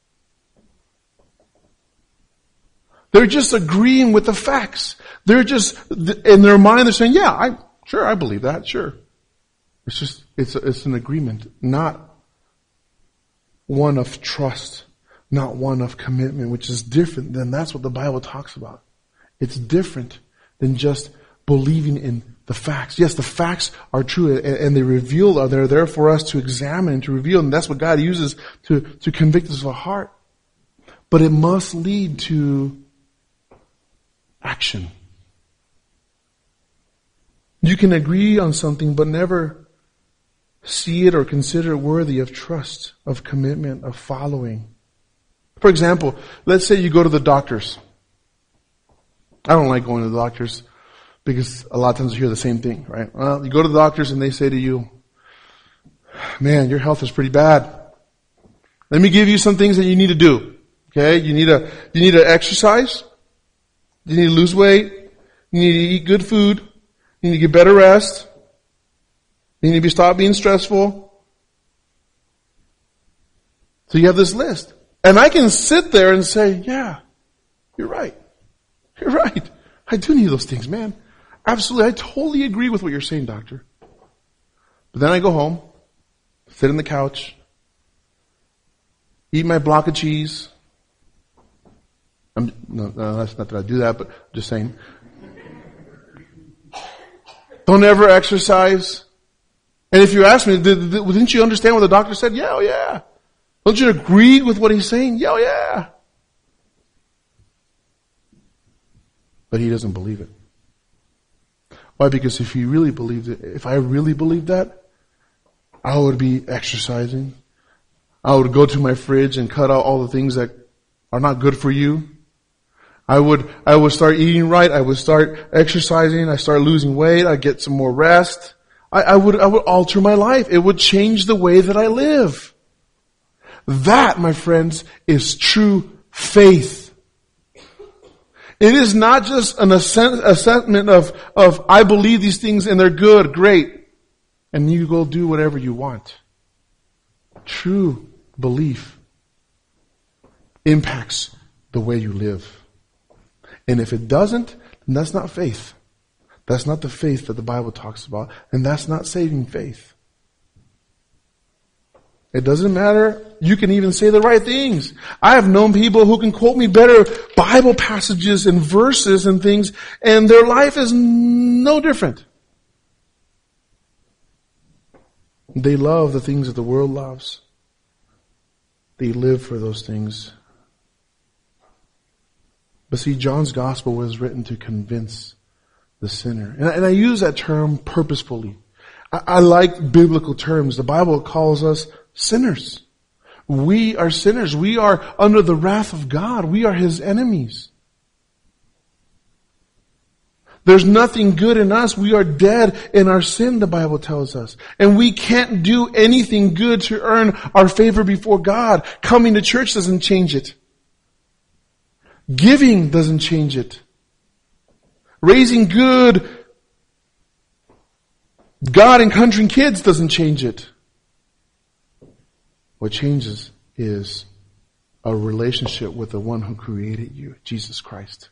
They're just agreeing with the facts. They're just, in their mind, they're saying, yeah, I, sure, I believe that, sure. It's just, it's, it's an agreement, not one of trust, not one of commitment, which is different than that's what the Bible talks about. It's different than just believing in the facts. Yes, the facts are true and, and they reveal, are they're there for us to examine and to reveal, and that's what God uses to, to convict us of our heart. But it must lead to action. You can agree on something but never see it or consider it worthy of trust, of commitment, of following. For example, let's say you go to the doctors. I don't like going to the doctors because a lot of times you hear the same thing, right? Well, you go to the doctors and they say to you, man, your health is pretty bad. Let me give you some things that you need to do. Okay? You need to, you need to exercise. You need to lose weight. You need to eat good food. You need to get better rest. You need to stop being stressful. So you have this list. And I can sit there and say, yeah, you're right. You're right. I do need those things, man. Absolutely. I totally agree with what you're saying, doctor. But then I go home, sit on the couch, eat my block of cheese. I'm, no, no, that's not that I do that, but I'm just saying. Don't ever exercise. And if you ask me, did, didn't you understand what the doctor said? Yeah, oh yeah. Don't you agree with what he's saying? Yeah, oh yeah. But he doesn't believe it. Why? Because if he really believed it, if I really believed that, I would be exercising. I would go to my fridge and cut out all the things that are not good for you. I would, I would start eating right. I would start exercising. I start losing weight. I get some more rest. I, I would, I would alter my life. It would change the way that I live. That, my friends, is true faith. It is not just an assent, assentment of, of, I believe these things and they're good, great. And you go do whatever you want. True belief impacts the way you live. And if it doesn't, then that's not faith. That's not the faith that the Bible talks about. And that's not saving faith. It doesn't matter. You can even say the right things. I have known people who can quote me better Bible passages and verses and things, and their life is no different. They love the things that the world loves. They live for those things. But see, John's gospel was written to convince the sinner. And I, and I use that term purposefully. I, I like biblical terms. The Bible calls us sinners. We are sinners. We are under the wrath of God. We are His enemies. There's nothing good in us. We are dead in our sin, the Bible tells us. And we can't do anything good to earn our favor before God. Coming to church doesn't change it. Giving doesn't change it. Raising good God and country and kids doesn't change it. What changes is a relationship with the one who created you, Jesus Christ.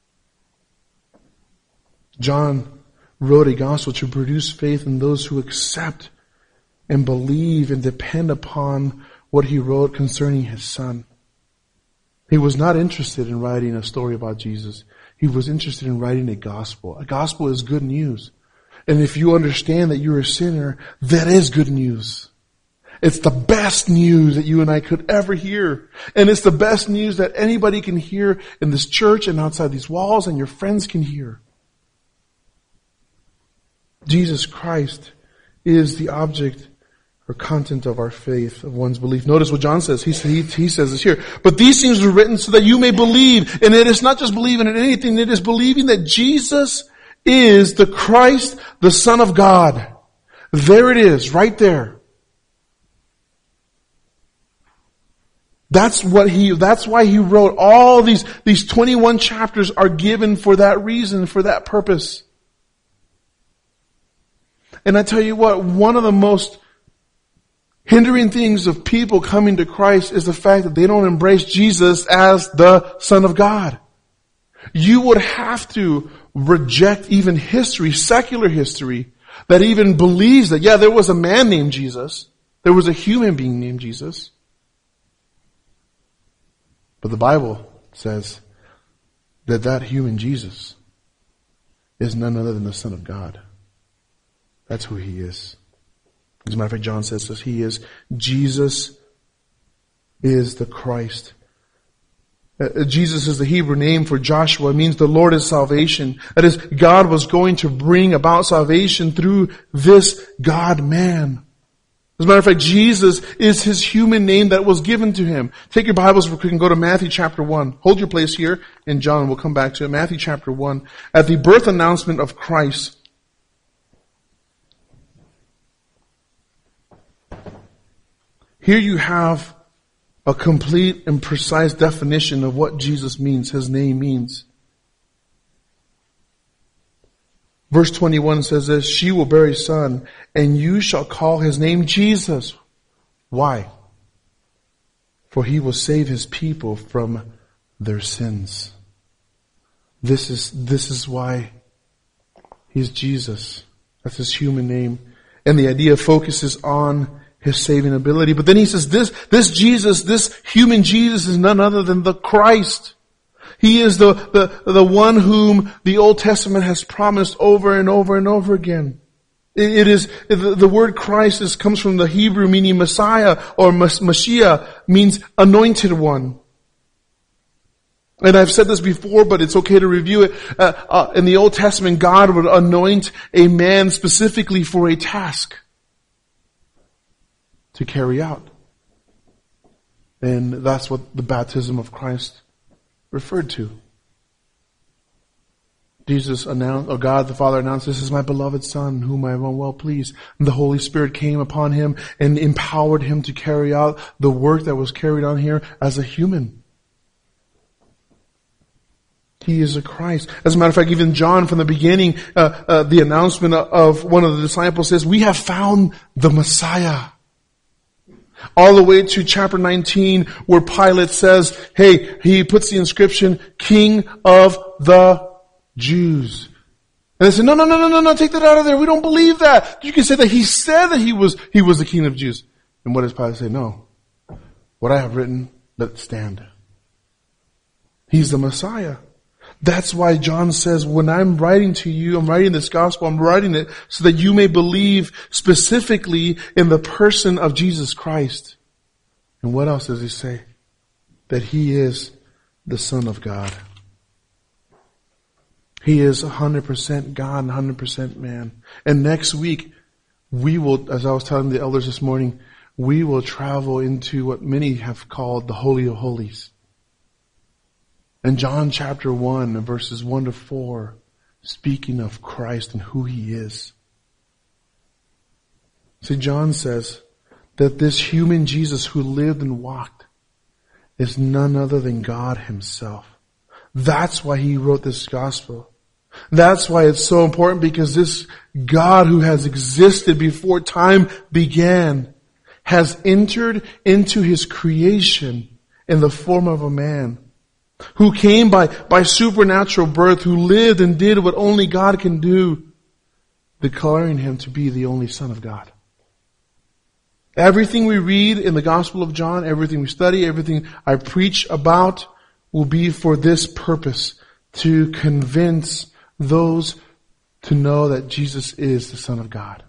John wrote a gospel to produce faith in those who accept and believe and depend upon what he wrote concerning his Son. He was not interested in writing a story about Jesus. He was interested in writing a gospel. A gospel is good news. And if you understand that you're a sinner, that is good news. It's the best news that you and I could ever hear. And it's the best news that anybody can hear in this church and outside these walls, and your friends can hear. Jesus Christ is the object or content of our faith, of one's belief. Notice what John says. He, he, he says this here. But these things were written so that you may believe. And it is not just believing in anything. It is believing that Jesus is the Christ, the Son of God. There it is, right there. That's what he, that's why he wrote all these, these twenty-one chapters are given for that reason, for that purpose. And I tell you what, one of the most hindering things of people coming to Christ is the fact that they don't embrace Jesus as the Son of God. You would have to reject even history, secular history, that even believes that, yeah, there was a man named Jesus. There was a human being named Jesus. But the Bible says that that human Jesus is none other than the Son of God. That's who he is. As a matter of fact, John says this, he is, Jesus is the Christ. Uh, Jesus is the Hebrew name for Joshua. It means the Lord is salvation. That is, God was going to bring about salvation through this God-man. As a matter of fact, Jesus is his human name that was given to him. Take your Bibles, we can go to Matthew chapter one. Hold your place here, and John will come back to it. Matthew chapter one. At the birth announcement of Christ, here you have a complete and precise definition of what Jesus means, his name means. Verse twenty-one says this, she will bear a son, and you shall call his name Jesus. Why? For he will save his people from their sins. This is, this is why he's Jesus. That's his human name. And the idea focuses on his saving ability. But then he says this, this Jesus, this human Jesus is none other than the Christ. He is the, the, the one whom the Old Testament has promised over and over and over again. It, it is, the, the word Christ is, comes from the Hebrew meaning Messiah, or Mashiach, means anointed one. And I've said this before, but it's okay to review it. Uh, uh, in the Old Testament, God would anoint a man specifically for a task to carry out. And that's what the baptism of Christ referred to. Jesus announced, or God the Father announced, this is my beloved Son, whom I am well pleased. And the Holy Spirit came upon him and empowered him to carry out the work that was carried on here as a human. He is a Christ. As a matter of fact, even John from the beginning, uh, uh, the announcement of one of the disciples says, we have found the Messiah. All the way to chapter nineteen where Pilate says, hey, he puts the inscription, King of the Jews. And they say, no, no, no, no, no, no, take that out of there. We don't believe that. You can say that he said that he was, he was the King of the Jews. And what does Pilate say? No. What I have written, let it stand. He's the Messiah. That's why John says, when I'm writing to you, I'm writing this gospel, I'm writing it so that you may believe specifically in the person of Jesus Christ. And what else does he say? That he is the Son of God. He is one hundred percent God and one hundred percent man. And next week, we will, as I was telling the elders this morning, we will travel into what many have called the Holy of Holies. In John chapter one, verses one to four, speaking of Christ and who he is. See, John says that this human Jesus who lived and walked is none other than God himself. That's why he wrote this gospel. That's why it's so important, because this God who has existed before time began has entered into his creation in the form of a man, who came by, by supernatural birth, who lived and did what only God can do, declaring him to be the only Son of God. Everything we read in the Gospel of John, everything we study, everything I preach about will be for this purpose, to convince those to know that Jesus is the Son of God.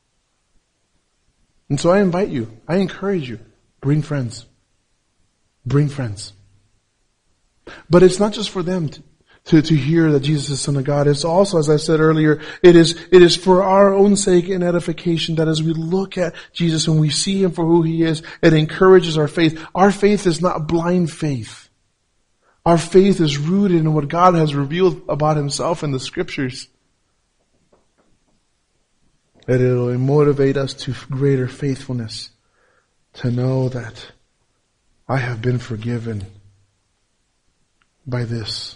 And so I invite you, I encourage you, bring friends. Bring friends. But it's not just for them. To, to, to hear that Jesus is Son of God. It's also, as I said earlier, it is, it is for our own sake and edification that as we look at Jesus and we see Him for who He is, it encourages our faith. Our faith is not blind faith. Our faith is rooted in what God has revealed about Himself in the Scriptures. That it will motivate us to greater faithfulness, to know that I have been forgiven by this,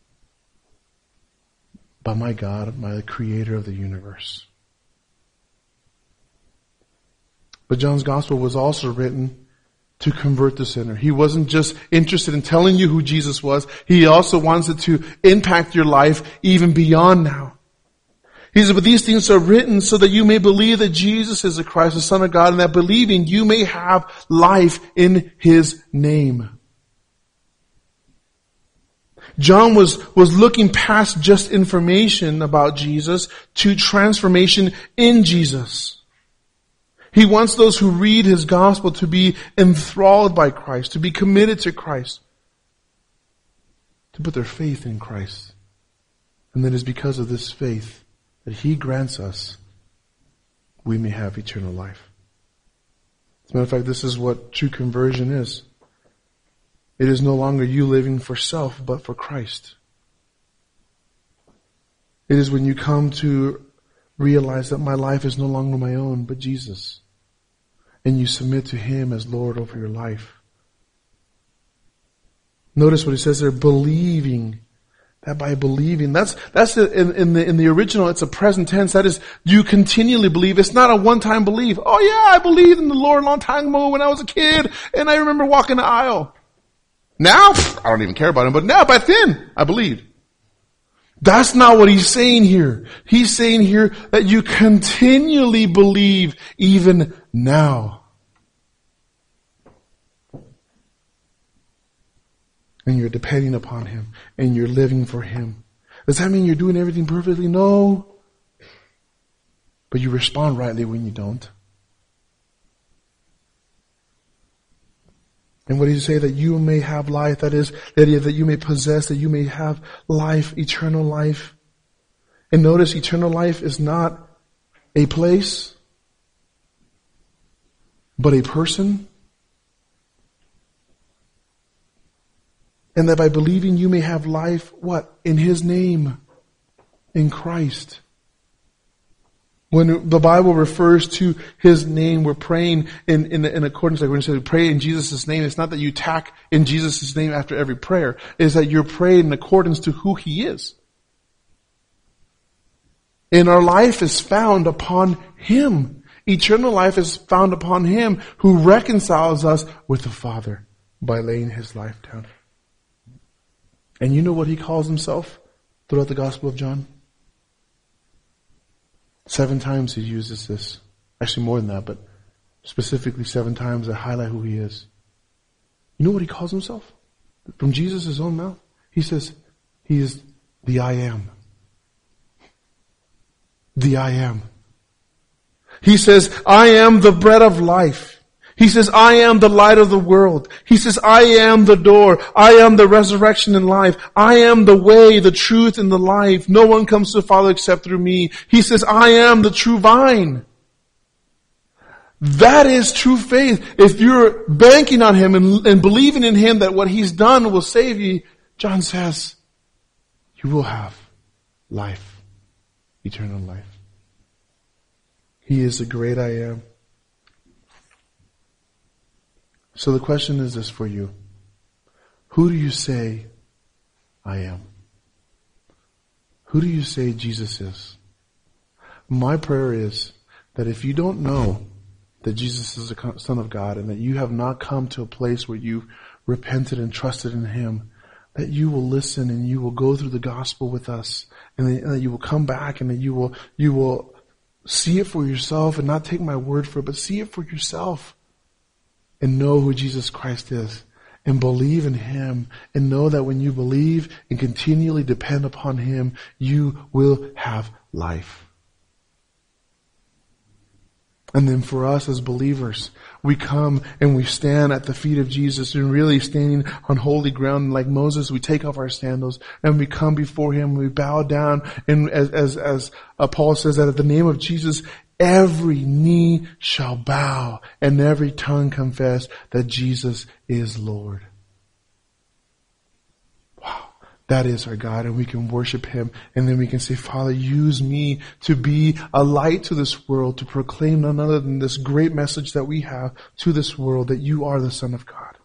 by my God, by the Creator of the universe. But John's Gospel was also written to convert the sinner. He wasn't just interested in telling you who Jesus was. He also wants it to impact your life even beyond now. He says, but these things are written so that you may believe that Jesus is the Christ, the Son of God, and that believing you may have life in His name. John was, was looking past just information about Jesus to transformation in Jesus. He wants those who read His gospel to be enthralled by Christ, to be committed to Christ, to put their faith in Christ. And then it's because of this faith that He grants us, we may have eternal life. As a matter of fact, this is what true conversion is. It is no longer you living for self, but for Christ. It is when you come to realize that my life is no longer my own, but Jesus. And you submit to Him as Lord over your life. Notice what He says there, believing. That by believing, that's, that's in, in the, in the original, it's a present tense. That is, you continually believe. It's not a one-time belief. Oh yeah, I believed in the Lord a long time ago when I was a kid, and I remember walking the aisle. Now, I don't even care about Him, but now, back then, I believed. That's not what He's saying here. He's saying here that you continually believe even now. And you're depending upon Him. And you're living for Him. Does that mean you're doing everything perfectly? No. But you respond rightly when you don't. And what did He say? That you may have life. That is, that you may possess, that you may have life, eternal life. And notice, eternal life is not a place, but a person. And that by believing you may have life, what? In His name. In Christ. When the Bible refers to His name, we're praying in, in, in accordance, like when we say pray in Jesus' name, it's not that you tack in Jesus' name after every prayer. It's that you're praying in accordance to who He is. And our life is found upon Him. Eternal life is found upon Him who reconciles us with the Father by laying His life down. And you know what He calls Himself throughout the Gospel of John? Seven times He uses this. Actually more than that, but specifically seven times that highlight who He is. You know what He calls Himself? From Jesus' own mouth? He says, He is the I am. The I am. He says, I am the bread of life. He says, I am the light of the world. He says, I am the door. I am the resurrection and life. I am the way, the truth, and the life. No one comes to the Father except through me. He says, I am the true vine. That is true faith. If you're banking on Him and, and believing in Him that what He's done will save you, John says, you will have life, eternal life. He is the great I am. So the question is this for you. Who do you say I am? Who do you say Jesus is? My prayer is that if you don't know that Jesus is the Son of God and that you have not come to a place where you've repented and trusted in Him, that you will listen and you will go through the gospel with us and that you will come back and that you will, you will see it for yourself and not take my word for it, but see it for yourself. And know who Jesus Christ is. And believe in Him. And know that when you believe and continually depend upon Him, you will have life. And then for us as believers, we come and we stand at the feet of Jesus, and really standing on holy ground like Moses, we take off our sandals and we come before him, we bow down, and as, as, as uh, Paul says that at the name of Jesus, every knee shall bow and every tongue confess that Jesus is Lord. That is our God, and we can worship him, and then we can say, Father, use me to be a light to this world, to proclaim none other than this great message that we have to this world, that you are the Son of God.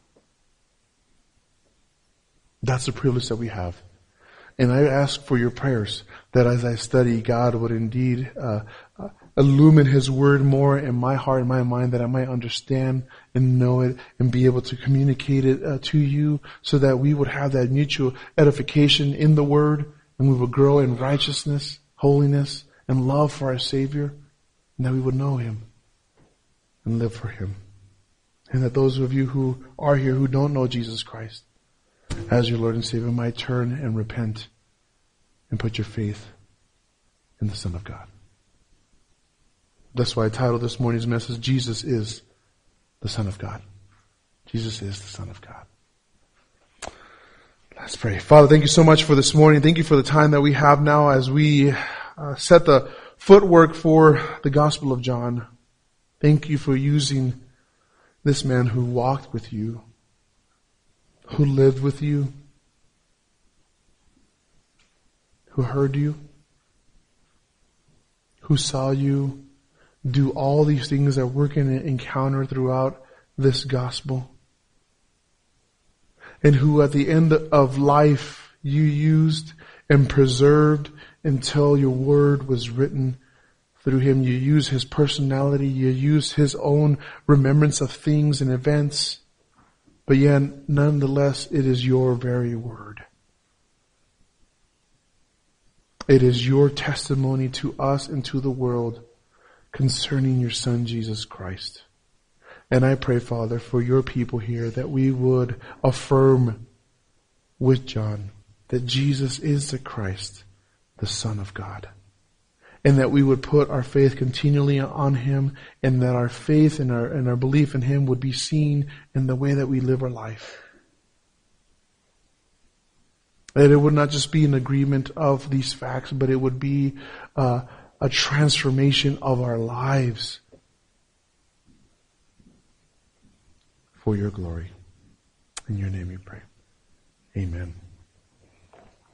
That's the privilege that we have. And I ask for your prayers, that as I study, God would indeed uh, uh, illumine his word more in my heart and my mind, that I might understand and know it and be able to communicate it uh, to you, so that we would have that mutual edification in the word, and we would grow in righteousness, holiness, and love for our Savior, and that we would know him and live for him. And that those of you who are here who don't know Jesus Christ as your Lord and Savior might turn and repent and put your faith in the Son of God. That's why I titled this morning's message, Jesus is the Son of God. Jesus is the Son of God. Let's pray. Father, thank you so much for this morning. Thank you for the time that we have now as we uh, set the footwork for the Gospel of John. Thank you for using this man who walked with you, who lived with you, who heard you, who saw you do all these things that we're going to encounter throughout this gospel, and who at the end of life you used and preserved until your word was written through him. You used his personality, you used his own remembrance of things and events, but yet nonetheless it is your very word. It is your testimony to us and to the world concerning your Son, Jesus Christ. And I pray, Father, for your people here, that we would affirm with John that Jesus is the Christ, the Son of God. And that we would put our faith continually on him, and that our faith and our, and our belief in him would be seen in the way that we live our life. That it would not just be an agreement of these facts, but it would be uh, a transformation of our lives for your glory. In your name we pray. Amen.